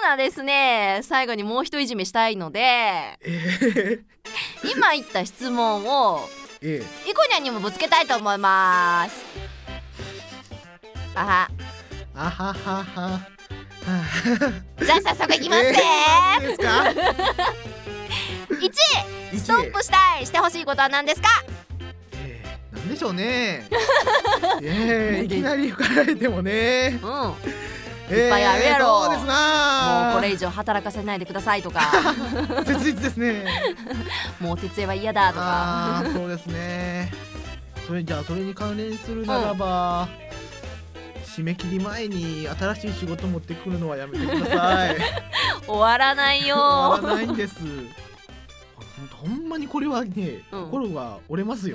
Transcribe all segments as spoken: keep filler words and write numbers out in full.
なですね、最後にもう一いじめしたいので、 えー、 今言った質問をえイコニャンにもぶつけたいと思います。あはー、あはははじゃあ早速いきますね、 えー、いいですかいちいストップしたいしてほしいことは何ですか？ えー、なんでしょうねえー、いきなり吹かれてもね、 うんえー、 いっぱいあるやろ。 そうですな。 もうこれ以上働かせないでくださいとか切実ですねもう徹夜は嫌だとか。 あーそうですね。それじゃあそれに関連するならば、うん、締め切り前に新しい仕事持ってくるのはやめてください終わらないよ。 終わらないんです。ほんまにこれはね、 うん、 心が折れますよ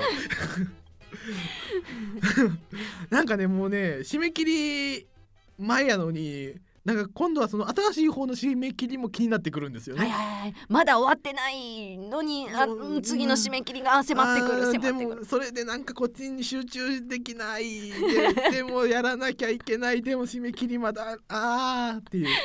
なんかね、もうね、締め切り前やのに、なんか今度はその新しい方の締め切りも気になってくるんですよね。 はいはいはい、まだ終わってないのに、あ、うん、次の締め切りが迫ってくる、迫ってくる。 でもそれでなんかこっちに集中できないで、でもやらなきゃいけない、でも締め切りまだあーっていう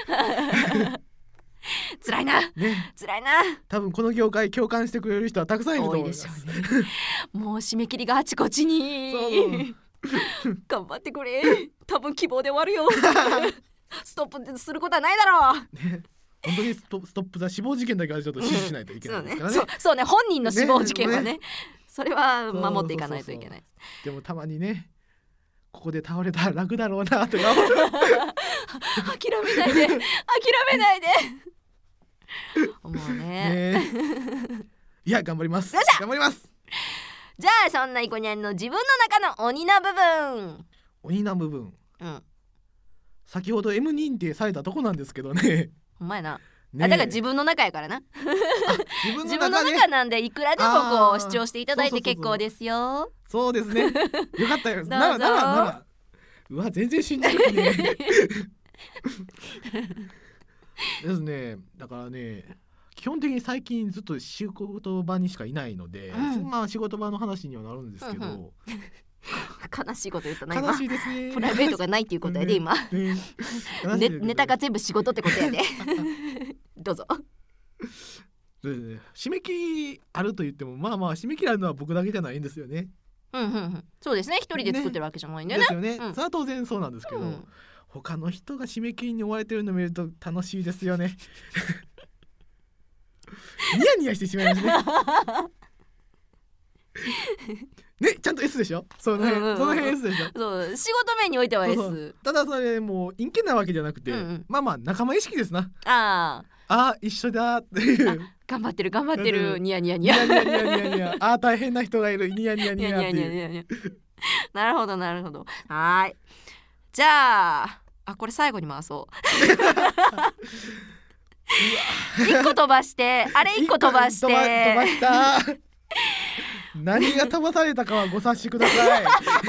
辛いな、ね、辛いな。 多分この業界共感してくれる人はたくさんいると思います。 多いでしょうねもう締め切りがあちこちに。そう頑張ってくれ、多分希望で終わるよストップすることはないだろう、ね、 本当にスト、ストップザ死亡事件だけはちょっと指示しないといけないですからね。 そうね、そう、そうね、本人の死亡事件は ね, ねそれは守っていかないといけない。 でもたまにね、ここで倒れたら楽だろうなとか諦めないで諦めないで思う ね, ねいや頑張ります。頑張ります。 じゃあそんなイコニャンの自分の中の鬼な部分鬼な部分、 うん、 先ほど エム 認定されたとこなんですけどね。 ほんまやな、ね、あだから自分の中やからな自分の中、ね、 自分の中なんでいくらでもこう主張していただいて結構ですよ。 そうですね、よかったよならならならうわ全然信じるねですね。だからね、基本的に最近ずっと仕事場にしかいないので、うん、まあ仕事場の話にはなるんですけど、うんうん、 悲しいこと言ったな今。 悲しいですね。 プライベートがないっていうことやで今、ねね、ネタが全部仕事ってことやでどうぞ。 締め切りあると言っても、まあまあ締め切りあるのは僕だけじゃないんですよね。 うんうんうん、そうですね、一人で作ってるわけじゃないんだよね。 ですよね、 うん、 それは当然そうなんですけど、うん、他の人が締め切りに追われてるのを見ると楽しいですよねニヤニヤしてしまいますねね、ちゃんと S でしょ、その辺、うんうんうん、その辺 S でしょ。 そう、仕事面においては S。 そうそう、ただそれもう陰険なわけじゃなくて、うんうん、まあまあ仲間意識ですな。 ああ一緒だっていう頑張ってる頑張ってるニヤニヤニヤニヤニヤニヤニヤあ大変な人がいるニヤニヤニヤっていうなるほどなるほど。はい、じゃああこれ最後に回そう一個飛ばしてあれ一個飛ばして飛ば、飛ばした何が飛ばされたかはご察しください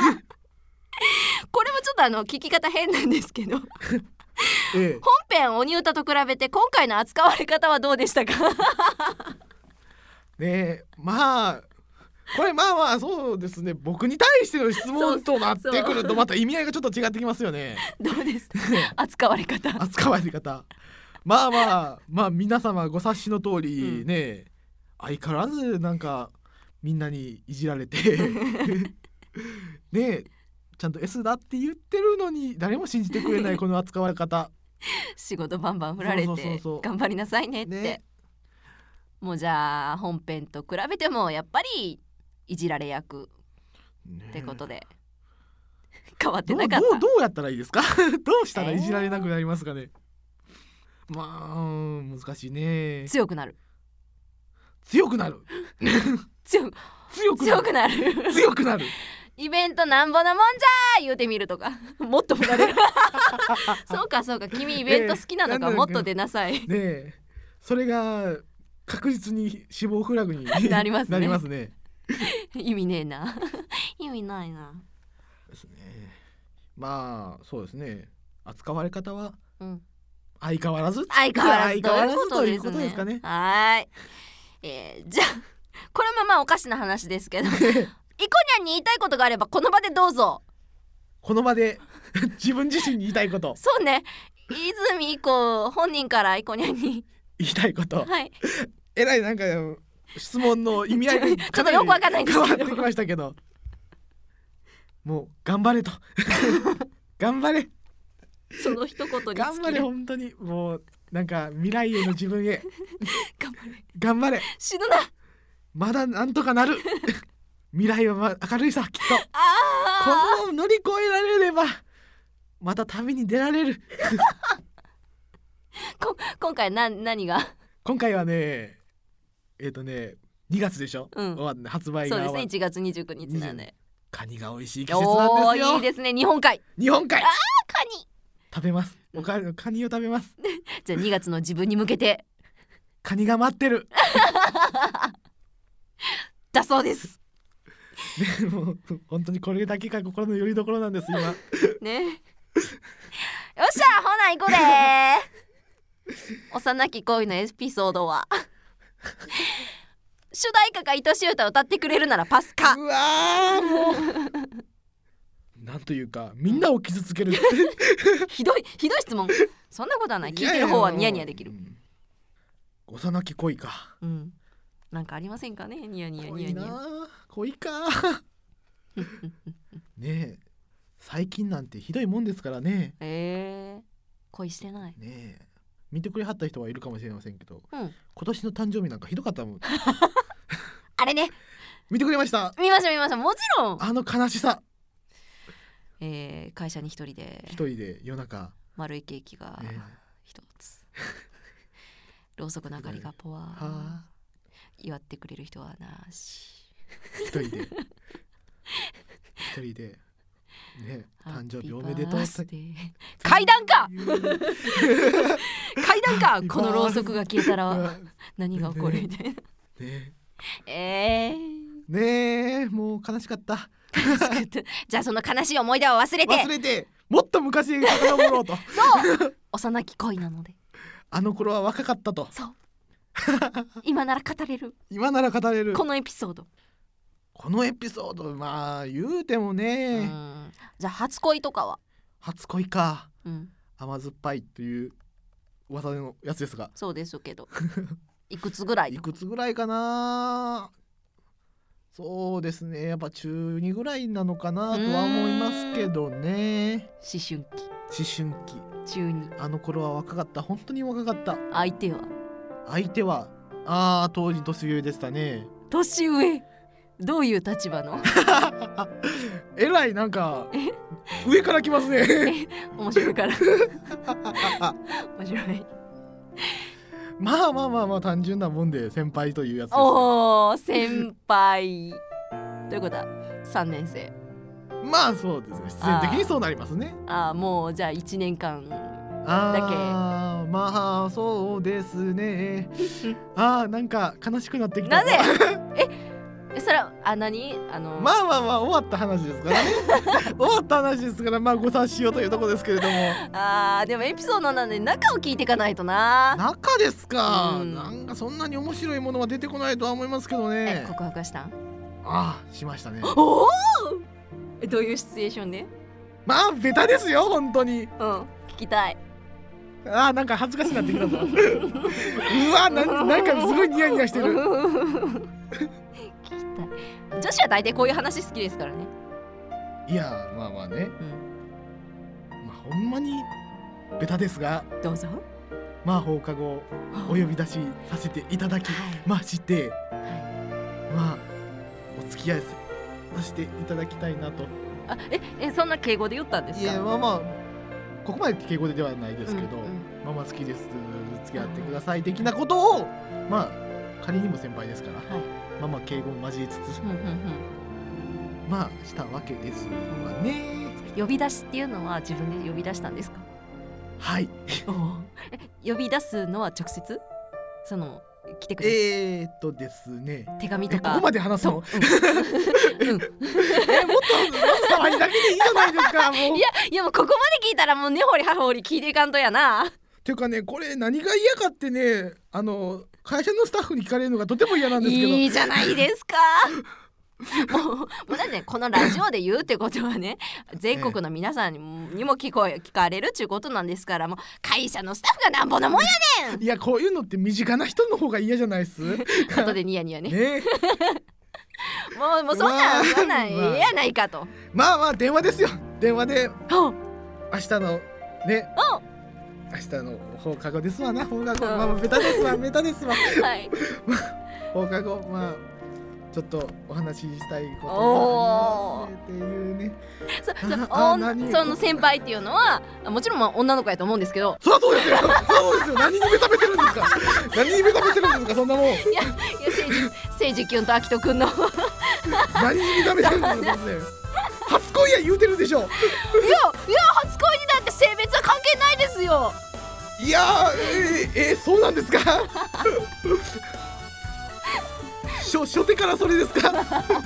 これもちょっとあの聞き方変なんですけどええ、 本編鬼歌と比べて今回の扱われ方はどうでしたかねえ、まあこれまあまあそうですね、僕に対しての質問となってくるとまた意味合いがちょっと違ってきますよね。 どうですか扱われ方扱われ方まあまあまあ皆様ご察しの通りね、うん、相変わらずなんかみんなにいじられてねえ、ちゃんと S だって言ってるのに誰も信じてくれないこの扱われ方仕事バンバン振られてそうそうそうそう頑張りなさいねって、ね、もうじゃあ本編と比べてもやっぱりいじられ役ってことで、ね、変わってなかった。 どう、どう、どうやったらいいですかどうしたらいじられなくなりますかね、えー、まあ難しいね。 強くなる強くなる強, 強くなる強くなる強くなるイベントなんぼのもんじゃー言うてみるとかもっと振られるそうかそうか君イベント好きなのか、えー、もっと出なさいねえ、それが確実に死亡フラグになりますね。 なりますね意味ねえな意味ないなですね。まあそうですね、扱われ方は相変わらず、 うん、相変わらず相変わらずということですかね。 はい、えー、じゃあこれもまあおかしな話ですけどイコニャンに言いたいことがあればこの場でどうぞ。 この場で自分自身に言いたいこと。 そうね、 泉以降本人からいこにゃんに言いたいこと、 はい、 えらいなんか質問の意味合いがちょっとよくわかんないんですけど変わってきましたけど、もう頑張れと頑張れ、 その一言に尽きる。 頑張れ、本当にもうなんか未来への自分へ頑張れ頑張れ、 死ぬな、 まだなんとかなる未来は、ま、明るいさ、きっとあこの乗り越えられればまた旅に出られるこ今回な何が今回はねえっ、ー、とねにがつでしょ、うん、終わって発売がそうですね、いちがつにじゅうくにちなんでカニが美味しい季節なんですよ。 いいですね、日本海日本海、 あーカニ食べます、おかカニを食べますじゃあにがつの自分に向けてカニが待ってるだそうですね、もう本当にこれだけが心の拠り所なんです今ねよっしゃほな行こうでー幼き恋のエピソードは主題歌が愛しい歌を歌ってくれるならパスか。 うわーもうなんというかみんなを傷つけるひどいひどい質問。そんなことはない。聞いてる方はニヤニヤできる。 幼き恋か、 うん、なんかありませんかね、ニヤニヤニヤニヤ。 恋かねえ最近なんてひどいもんですからね。 えー、恋してないねえ、見てくれはった人はいるかもしれませんけど、 うん、 今年の誕生日なんかひどかったもんあれね、 見てくれました？ 見ました見ました、もちろん。 あの悲しさ、 えー、会社に一人で一人で夜中丸いケーキが一つ、えー、ろうそくの明かりがポワー、祝ってくれる人はなし、 一人で一人でね、誕生日おめでとうって階段か階段かこのろうそくが消えたら何が起こるみたいな、ねえー、 ねえもう悲しかったじゃあその悲しい思い出を忘れて忘れてもっと昔に遡ろうとそう幼き恋なのであの頃は若かったと。 そう今なら語れる今なら語れるこのエピソードこのエピソードまあ言うてもね、 うん、じゃあ初恋とかは？ 初恋か、 うん、 甘酸っぱいという噂のやつですが。 そうですけどいくつぐらい？ いくつぐらいかな。そうですね、やっぱ中にぐらいなのかなとは思いますけどね。 思春期思春期中にあの頃は若かった、本当に若かった。 相手は？ 相手はああ当時年上でしたね。 年上？どういう立場のえらいなんか上から来ますね面白いから面白い。 まあまあまあまあ単純なもんで先輩というやつです。 おー先輩ということはさんねん生。 まあそうですね、必然的にそうなりますね。 ああもうじゃあいちねんかんだけ。 あまあそうですねあーなんか悲しくなってきた。 なぜえそれはあ何あのまあまあまあ終わった話ですからね終わった話ですからまあご察しようというところですけれども。 あーでもエピソードなんで中を聞いていかないとな。 中ですか、 うん、 なんかそんなに面白いものは出てこないとは思いますけどね。 え告白したん？ ああしましたね。 おおえどういうシチュエーションで？ まあベタですよ本当に。 うん聞きたい。 あーなんか恥ずかしくなってきたぞうわ な, なんかすごいニヤニヤしてる聞きたい。女子は大体こういう話好きですからね。 いやまあまあね、うん、まあほんまにベタですがどうぞ。 まあ放課後お呼び出しさせていただきまして、はい、まあお付き合いさせていただきたいなと。 あええそんな敬語で言ったんですか？ いやまあまあここまで敬語ではないですけど、うんうん、ママ好きです付き合ってください的なことをまあ仮にも先輩ですから、はい、ママ敬語も交えつつ、うんうんうん、まあしたわけですわね。 呼び出しっていうのは自分で呼び出したんですか？ はい呼び出すのは直接その来てくれるえーっとですね手紙とかここまで話すの、うんうん、えもっと騒ぎだけでいいじゃないですか。もういやいやもうここまで聞いたらもう根掘り葉掘り聞いていかんとやな。 ていうかねこれ何が嫌かってねあの会社のスタッフに聞かれるのがとても嫌なんですけど。 いいじゃないですかもうもうだってねこのラジオで言うってことはね全国の皆さんにも,、にも聞こえ聞かれるっていうことなんですから、もう会社のスタッフがなんぼのもんやねん。 いやこういうのって身近な人の方が嫌じゃないっす後でニヤニヤねねもうもうそんなんそんなんええやないかと。 まあまあ電話ですよ。電話で明日のね明日の放課後ですわな。放課後まあベタですわベタですわはい放課後まあちょっとお話ししたいことがありますねっていうね。 そ, そ, その先輩っていうのはもちろんまあ女の子やと思うんですけど。 そりゃそうですよそうですよ。何に目覚めてるんですか何に目覚めてるんですかそんなもん。いやいや聖司君と秋人君の何に目覚めてるんですか初恋や言うてるでしょ。いやいや初恋にだって性別は関係ないですよ。 いやえー、えー、そうなんですか初, 初手からそれですか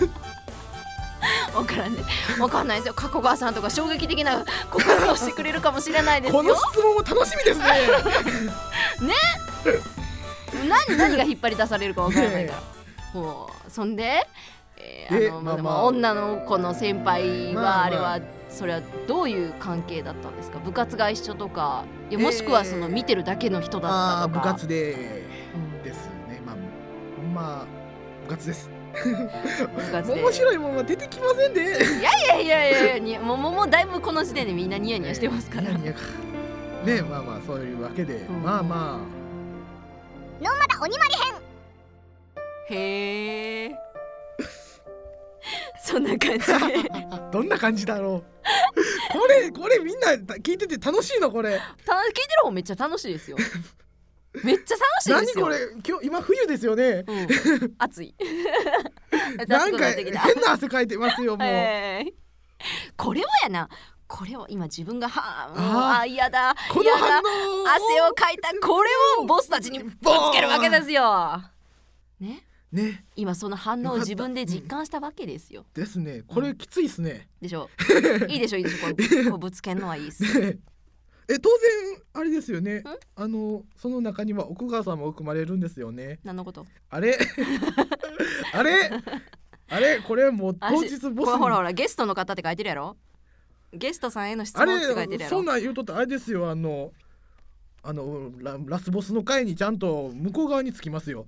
わからんねわかんないですよ。加古川さんとか衝撃的な告白をしてくれるかもしれないですよ。 この質問も楽しみですねね何, 何が引っ張り出されるかわからないから、ね、もうそんで、えー、あのまあまあ、女の子の先輩はあれは、まあまあ、それはどういう関係だったんですか。部活が一緒とかいやもしくはその見てるだけの人だったとか。 あ部活でですね、うん、まあまあ部活です部活で面白いもんは出てきませんで、ね、 いやいやいやいやもうもうだいぶこの時点でみんなニヤニヤしてますから、えー、ニヤニヤかねまあまあそういうわけで、うん、まあまあノーマダ鬼まり編へーそんな感じどんな感じだろうこれこれみんな聞いてて楽しいのこれ。 聞いてる方めっちゃ楽しいですよめっちゃ楽しいですよ。 何これ今日今冬ですよね、 うん、暑いなんか変な汗かいてますよもう、えー、 これはやなこれを今自分がはああ嫌だこの反応汗をかいたこれをボスたちにぶつけるわけですよねね、 今その反応を自分で実感したわけですよ、 うん、ですね。これきついっすね、 うん、でしょいいでしょいいでしょこれこうぶつけるのはいいっす、 ね、え当然あれですよね。あのその中には奥川さんも含まれるんですよね。 何のこと？ あれあれあれこれもう当日ボスほらほらゲストの方って書いてるやろ。ゲストさんへの質問って書いてるやろ。 そんなん言うとってあれですよ。あのあの ラ, ラスボスの回にちゃんと向こう側につきますよ。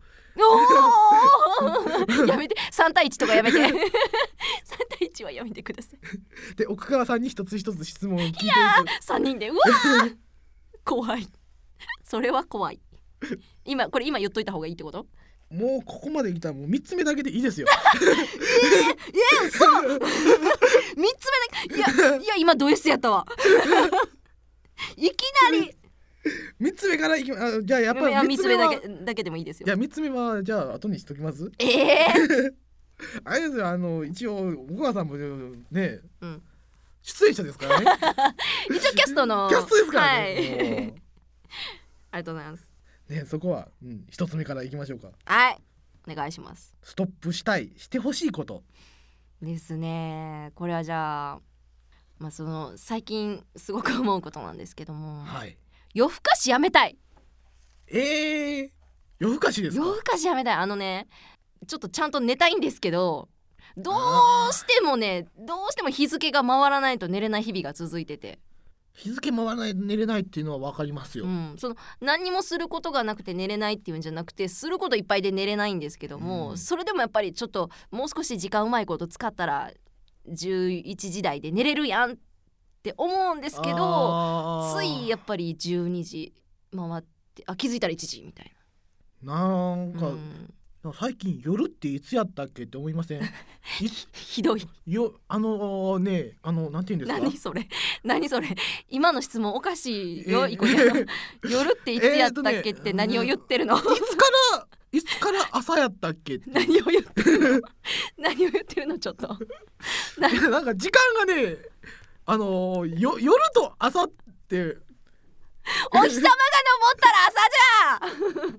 おやめてさん対いちとかやめてさん対いちはやめてください。 で奥川さんに一つ一つ質問を聞いていく。いやさんにんでうわ怖いそれは怖い。今これ今言っといた方がいいってこと？ もうここまで来たらもうみっつめだけでいいですよ。 ええそうみっつめだけいやいや今ド S やったわいきなりみっつめからいきまあじゃあやっぱりみっつめはみっつめだけだけでもいいですよ。 いやみっつめはじゃあ後にしときます。 ええー、 あれですよあの一応小川さんもね、 うん、 出演者ですからね一応キャストのキャストですからね、 はい、ありがとうございますね。そこは、うん、一つ目からいきましょうか。 はいお願いします。 ストップしたいしてほしいことですね。これはじゃあ、まあ、その最近すごく思うことなんですけども、 はい、 夜更かしやめたい。 えー、夜更かしですか？ 夜更かしやめたい。あのねちょっとちゃんと寝たいんですけどどうしてもねどうしても日付が回らないと寝れない日々が続いてて。 日付回らない寝れないっていうのは分かりますよ、 うん、その何にもすることがなくて寝れないっていうんじゃなくてすることいっぱいで寝れないんですけども、うん、それでもやっぱりちょっともう少し時間うまいこと使ったらじゅういちじ台で寝れるやんって思うんですけどついやっぱりじゅうにじ回ってあ気づいたらいちじみたいな。なんか、うん最近夜っていつやったっけって思いません？ ひどいよあのー、ねあのなんて言うんですか？ 何それ何それ今の質問おかしいよ、えー、これ夜っていつやったっけって何を言ってるの？ いつからいつから朝やったっけって何を言ってるの何を言ってるのちょっとなんか時間がねあのー、よ夜と朝ってお日様が昇ったら朝じゃ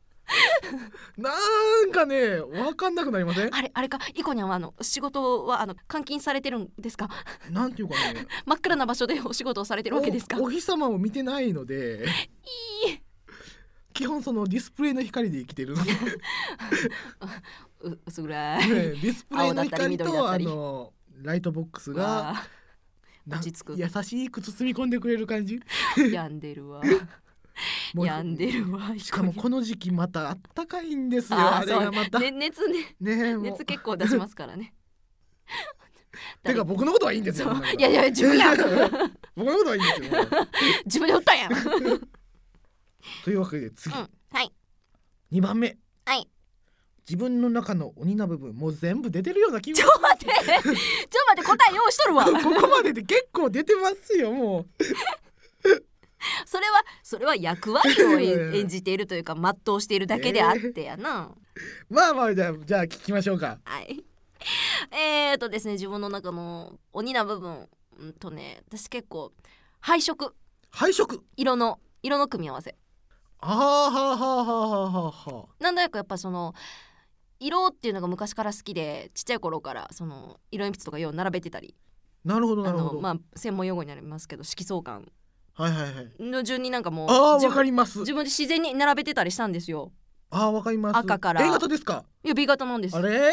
なんかね分かんなくなりません？ あれあれかイコニャンはあの仕事はあの監禁されてるんですか？ なんていうかね真っ暗な場所でお仕事をされてるわけですか？ お, お日様を見てないのでいい基本そのディスプレイの光で生きてるのでう薄暗い、 ね、ディスプレイの光とあのライトボックスが落ち着く、 優しく包み込んでくれる感じ病んでるわ病んでるわ。 しかもこの時期またあったかいんですよ。あ, あれがまた、 ね、熱ねね熱結構出しますからねてか僕のことはいいんですよ。 いやいや自分や僕のことはいいんですよ自分で打ったんやというわけで次、うん、 はい、 にばんめ、 はい、 自分の中の鬼な部分もう全部出てるような気が。 ちょ待ってちょ待って答え用意しとるわここまでで結構出てますよ。もうそれはそれは役割を演じているというか全うしているだけであってやな、 えー、まあまあじゃあじゃあ聞きましょうか。 はいえーとですね自分の中の鬼な部分、うんとね私結構配色配色色の色の組み合わせ、 あーはーはーはーはーはーなんだかやっぱその色っていうのが昔から好きでちっちゃい頃からその色鉛筆とかよう並べてたり、 なるほどなるほど、 まあ専門用語になりますけど色相関はいはいはいの順になんかもうあーわかります。 自分で自然に並べてたりしたんですよ。 あーわかります。 赤から A 型ですか。 いや B 型なんです。 あれあれ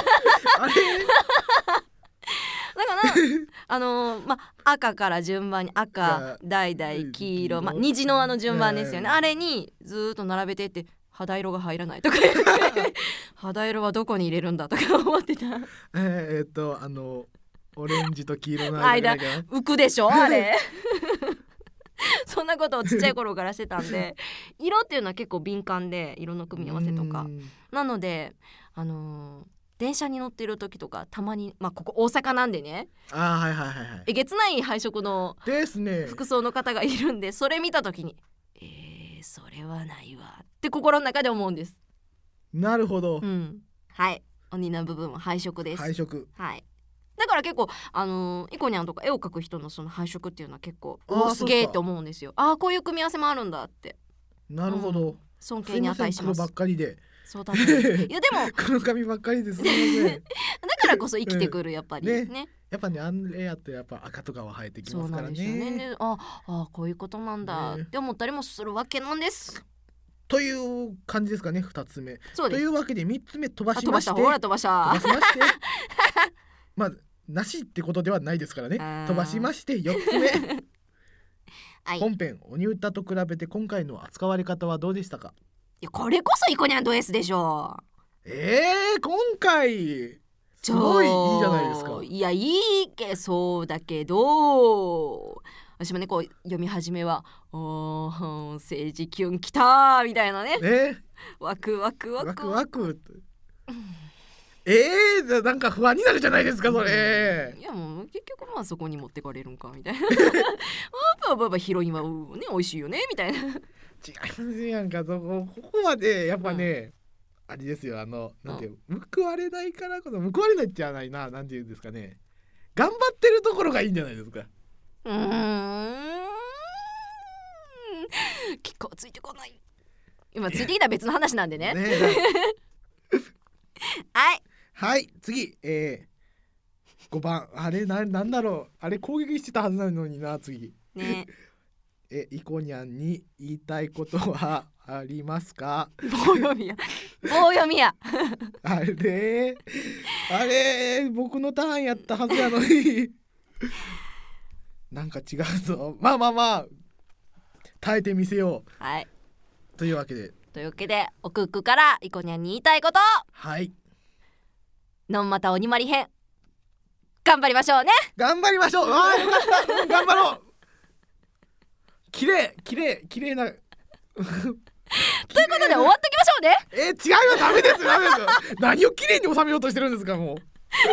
だからあのー、ま赤から順番に赤橙黄色、ま虹のあの順番ですよね。あれにずっと並べてって肌色が入らないとか肌色はどこに入れるんだとか思ってた。 えー、っとあのオレンジと黄色の間浮くでしょあれそんなことをちっちゃい頃からしてたんで色っていうのは結構敏感で色の組み合わせとかなので、あのー、電車に乗ってる時とかたまに、まあ、ここ大阪なんでね、 あ、はいはいはいはい、 えげつない配色のですね服装の方がいるんで、それ見た時にえー、それはないわって心の中で思うんです。 なるほど、 うん、はい鬼の部分は配色です。 配色、 はい、だから結構あのー、イコニャンとか絵を描く人のその配色っていうのは結構おすげえって思うんですよ。ああこういう組み合わせもあるんだって。 なるほど、うん、 尊敬に値します。 黒ばっかりでそうだねいやでも黒髪ばっかりですねだからこそ生きてくるやっぱり、うん、ね, ねやっぱねあれやとやっぱ赤とかは生えてきますからね。 そうなんですよね。でああこういうことなんだって思ったりもするわけなんです、ね、 という感じですかね。ふたつめそうです。 というわけでみっつめ飛ばしまして飛ばしたほら飛ばした飛ばしましてまあなしってことではないですからね。飛ばしましてよっつめ、はい、本編鬼歌と比べて今回の扱われ方はどうでしたか。 いやこれこそイコニャンド S でしょ。 えー、今回すごいいいじゃないですか。 いやいいけそうだけど私もねこう読み始めはおー政治キュンきたみたいなね、 ねワクワクワクワクワクえー、なんか不安になるじゃないですかそれ、 うん、いやもう結局まあそこに持ってかれるんかみたいなあばばヒロインはね美味しいよねみたいな違いますやんか。そこここまでやっぱね、うん、あれですよあのなんていう、うん、報われないからこそ報われないってやないななんていうんですかね頑張ってるところがいいんじゃないですか。 うーん結構ついてこない。今ついてきた別の話なんでね。ねはいはい次、えー、ごばんあれ な, なんだろうあれ攻撃してたはずなのにな次ねえイコニャンに言いたいことはありますか。 棒読みや棒読みやあれあれ僕のターンやったはずやのになんか違うぞ。まあまあまあ耐えてみせよう。 はいというわけでというわけでおくっくからイコニャンに言いたいこと、 はいのんまた鬼まり編頑張りましょうね。 頑張りましょう。あーよかった頑張ろう。綺麗綺麗綺麗なということで終わっときましょうね。 えー、違いはダメですよダメですよ何を綺麗に収めようとしてるんですかもう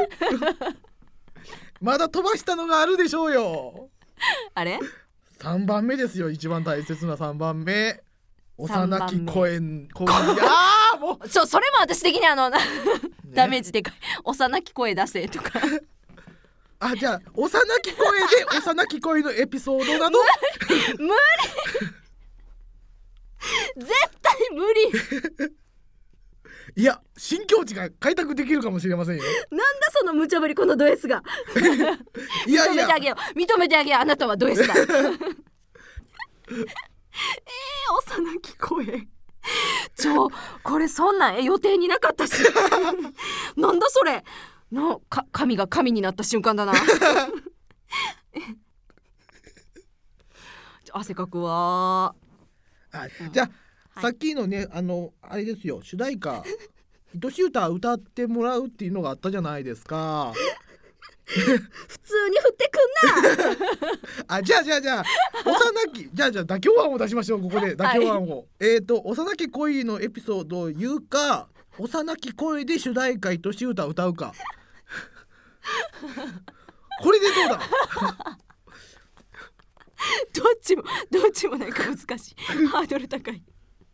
まだ飛ばしたのがあるでしょうよ。 あれさんばんめですよ一番大切なさんばんめ幼き声声あもうそ, それも私的にあの、ね、ダメージでかい幼き声出せとかあじゃあ幼き声で幼き声のエピソードなど無理絶対無理いや新境地が開拓できるかもしれませんよ。 なんだその無茶ぶりこのド S がいやいや認めてあげよう認めてあげようあなたはド S だえー、幼き声ちょこれそんなん予定になかったしなんだそれのか神が神になった瞬間だな汗かくわあ、じゃあ、うん、さっきのねあのあれですよ、主題歌愛しい歌歌ってもらうっていうのがあったじゃないですか普通に振ってくんなあ、じゃあじゃあじゃあ幼きじゃあじゃあ妥協案を出しましょう。ここで妥協案を、はい、えっと幼き恋のエピソードを言うか、幼き恋で主題歌愛しい歌を歌うかこれでどうだどっちもどっちもなんか難しいハードル高い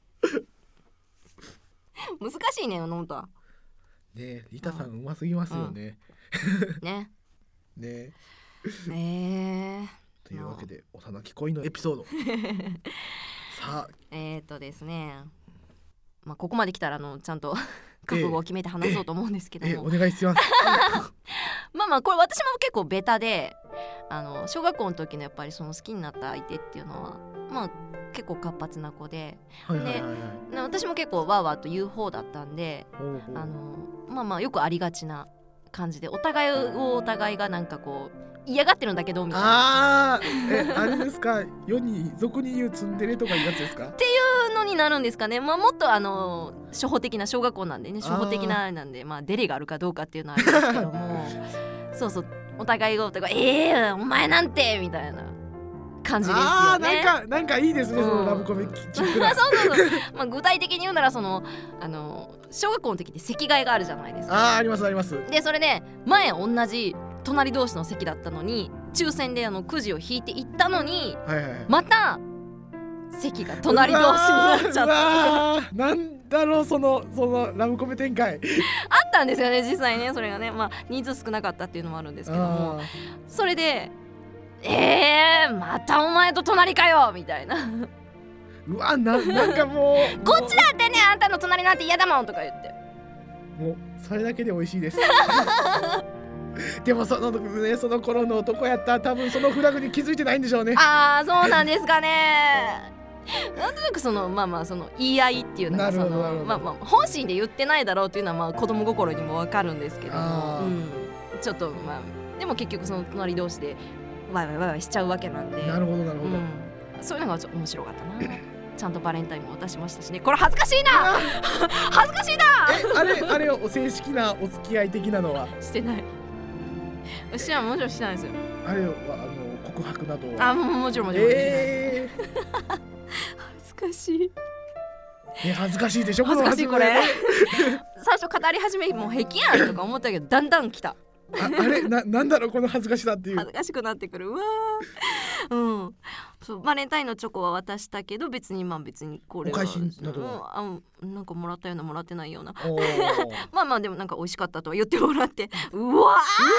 難しいね、本当はね。リタさんうますぎますよね、 うん、ねねえー、 というわけで幼き恋のエピソードさあえーとですね、まあ、ここまで来たらあのちゃんと覚悟を決めて話そうと思うんですけども、 えーえー、お願いしますまあまあこれ私も結構ベタで、あの小学校の時のやっぱりその好きになった相手っていうのはまあ結構活発な子で、 はいはいはいはい、 で私も結構ワーワーと言う方だったんで、 ほうほう、 あのまあまあよくありがちな感じでお互いをお互いがなんかこう嫌がってるんだけどみたいな、 あーえあれですか世に俗に言うツンデレとかいうやつですかっていうのになるんですかね。まあもっとあの初歩的な小学校なんでね、初歩的ななんでまあデレがあるかどうかっていうのはありますけどもそうそう、お互いがお互いええー、お前なんてみたいな感じですよね。 あーなんかなんかいいですね、うん、そのラブコメチックなそうそうそう、まあ、具体的に言うならそのあの小学校の時って席替えがあるじゃないですか。 あーありますあります。 でそれで前同じ隣同士の席だったのに抽選であのくじを引いていったのに、 はいはいはい、 また席が隣同士になっちゃった。 なんだろうそのそのラブコメ展開あったんですよね実際ね。それがね、まあ人数少なかったっていうのもあるんですけども、それでえー、またお前と隣かよみたいなうわ な, なんかもうこっちだってね、あんたの隣なんて嫌だもんとか言って、 もうそれだけで美味しいですでもその、ね、その頃の男やったら多分そのフラグに気づいてないんでしょうね。ああーそうなんですかねなんとなくそのまあまあその言い合いっていうのがそのまあまあ本心で言ってないだろうっていうのはまあ子供心にもわかるんですけども、うん、ちょっとまあでも結局その隣同士でワイワイワイワイしちゃうわけなんで。 なるほどなるほど、うん、 そういうのがちょっと面白かったなちゃんとバレンタインも渡しましたしね。これ恥ずかしいな恥ずかしいなえあれあれお正式なお付き合い的なのはしてない。私はもちろんしてないですよ。 あれはあの告白などはあももちろんもちろん、えー、恥ずかしいえ恥ずかしいでしょ。 恥ずかしいこれ最初語り始めもう平気やんとか思ったけどだんだん来た。 あ, あれ な, なんだろうこの恥ずかしさっていう。 恥ずかしくなってくる。うわー、うん、そうバレンタインのチョコは渡したけど別にまあ別にこれはお返しなどは、 うん、あなんかもらったようなもらってないようなまあまあでもなんか美味しかったとは言ってもらってうわ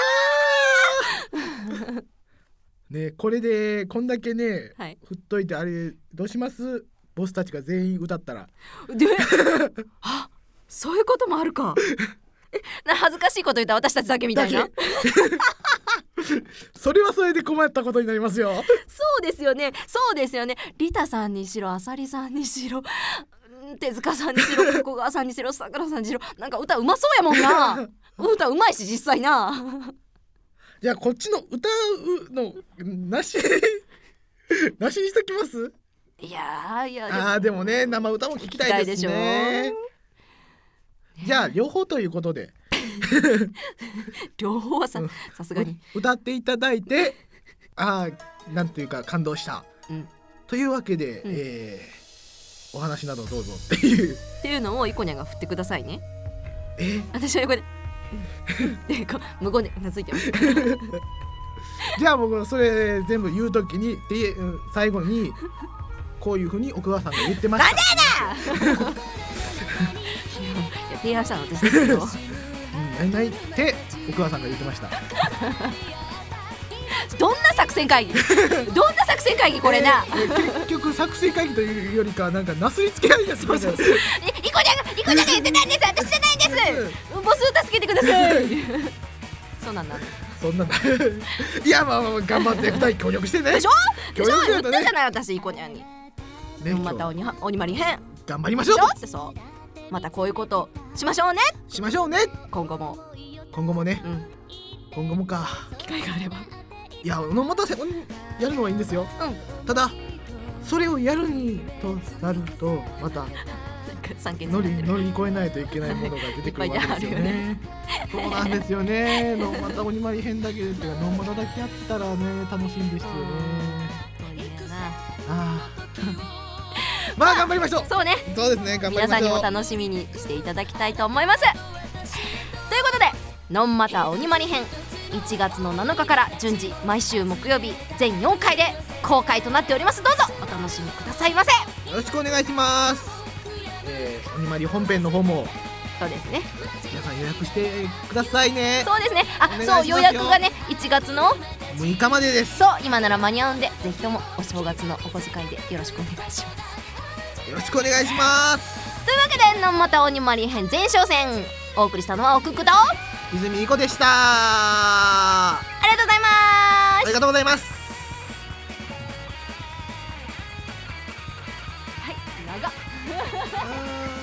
ーねこれでこんだけね、はい、振っといてあれどうします？ボスたちが全員歌ったらであそういうこともあるか恥ずかしいこと言った私たちだけみたいなそれはそれで困ったことになりますよ。 そうですよねそうですよね。リタさんにしろあさりさんにしろ手塚さんにしろ小川さんにしろさくらさんにしろなんか歌うまそうやもんな歌うまいし実際なじゃあこっちの歌うのなしなしにしときます。 いやいやでも, あでもね生歌も聞きたいですね。じゃあ両方ということで両方はささすがに歌っていただいてあなんていうか感動した、うん、というわけで、うんえー、お話などどうぞっていうっていうのをイコニャが振ってくださいね。 え私は横でで無言でうなずいてますじゃあ僕それ全部言うときにで最後にこういうふうに奥川さんが言ってました。 なんでやないや提案したの私ですけどないないって奥川さんが言ってましたどんな作戦会議どんな作戦会議これな、 えーえー、結局作戦会議というよりかなんかなすりつけ合いやつ。そうそうそうイコちゃんがイコちゃんが言ってたんです私じゃないんですボス助けてくださいそうなんだそんなんだいやまあまあ頑張ってふたり協力してねでしょ協力してね言ったじゃない私イコちゃんにね、また鬼は鬼まり編頑張りましょうってそうまたこういうことしましょうねしましょうね今後も今後もね、 うん、 今後もか機会があればいやのまたせやるのはいいんですよ、うん、ただそれをやるにとなるとまた乗り乗り越えないといけないものが出てくるわけですよねそうなんですよねのまた鬼まり編だけでっていうかのまただけやったらね楽しいんですよねあまあ頑張りましょうそうねそうですね頑張りましょう皆さんにも楽しみにしていただきたいと思いますということでのんまた鬼まり編いちがつのなのかから順次毎週木曜日全よんかいで公開となっております。どうぞお楽しみくださいませ。 よろしくお願いします、えー、鬼まり本編の方もそうですね皆さん予約してくださいね。 そうですねあそう予約がねいちがつのむいかまでです。 そう今なら間に合うんでぜひともお正月のお小遣いでよろしくお願いしますよろしくお願いしますというわけでのんまた鬼まり編前哨戦お送りしたのはおくくと泉いこでした。 ありがとうございますありがとうございますはい長っ